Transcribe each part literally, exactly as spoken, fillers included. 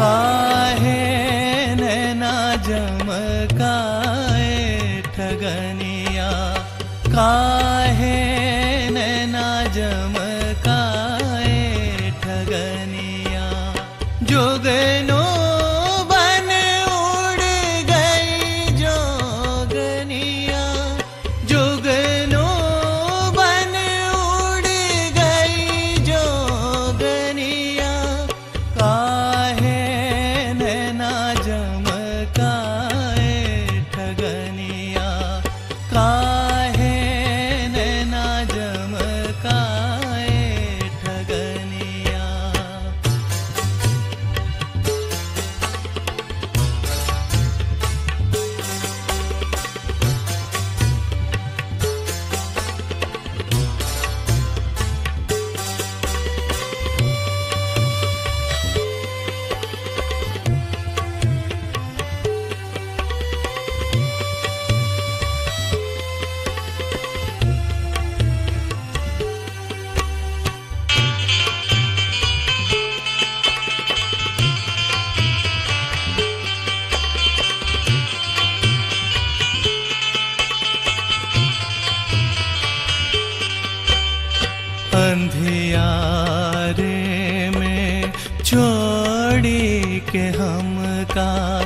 काहे नैना जमकाए ठगनिया, काहे नैना जमकाए ठगनिया। जोगनो बन उड़ गई जोगनिया, जोगनो बन उड़ गई जोगनिया। काहे नैना जमकाए ठगनिया, काहे नैना जमकाए ठगनिया। अंधियारे में छोड़ी के हमका,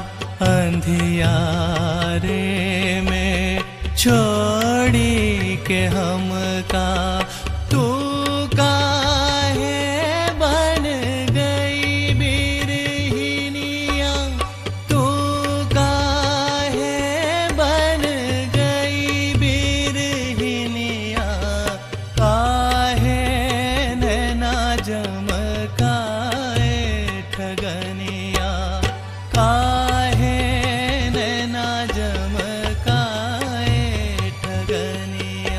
अंधियारे में छोड़ी के हमका। तू काहे बन गई बिरहिनिया, तू काहे बन गई बिरहिनिया। काहे नैना जमकाए ठगनिया, काहे नैना जमकाए ठगनिया।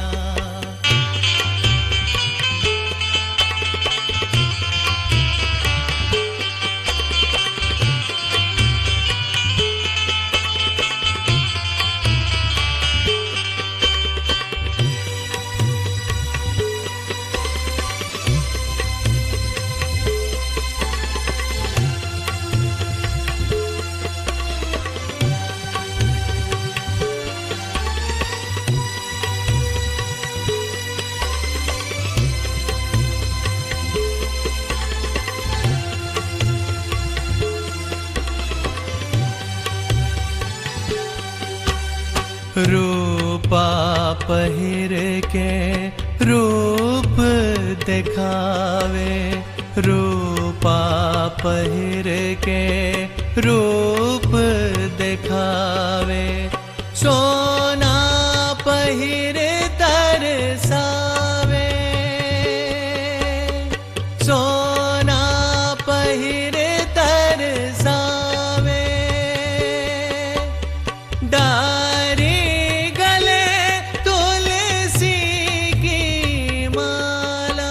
रूपा पहिर के रूप दिखावे, रूपा पहिर के रूप दिखावे। सोना पहिर तरसावे, सोना पहिर तरसावे। डारी गले तुलसी की माला,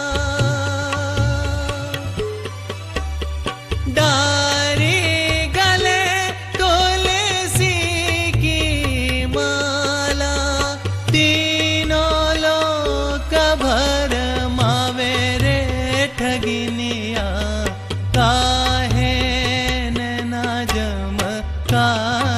डारी गले तुलसी की माला। तीनों लोक भरमावे रे ठगिनिया। काहे नैना जमकाए